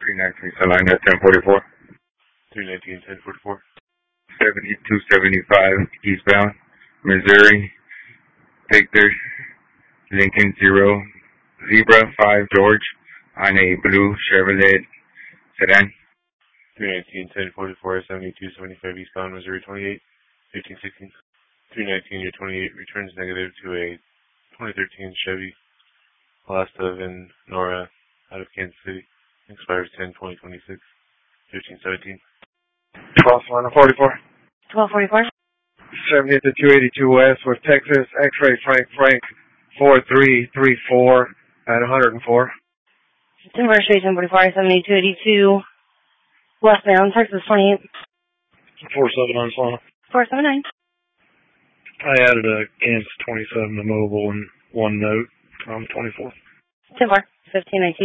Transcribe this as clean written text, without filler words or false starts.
319, Salina, 1044. 319, 1044. 7275 eastbound, Missouri, Victor, Lincoln 0, Zebra 5 George, on a blue Chevrolet sedan. 319, 1044, 7275 eastbound, Missouri 28, 1516. 319, your 28 returns negative to a 2013 Chevy Velasta Nora out of Kansas City. Expires 10/20/26, 1517. 1244. 1244. 70th to 282 West, West Texas, X-ray Frank 4334 at 104. Timber Street, 1044, 7282 westbound, Texas 28. 479 Solana. 479. I added a Kansas 27 to mobile and one note. 24. 10-4, 1519.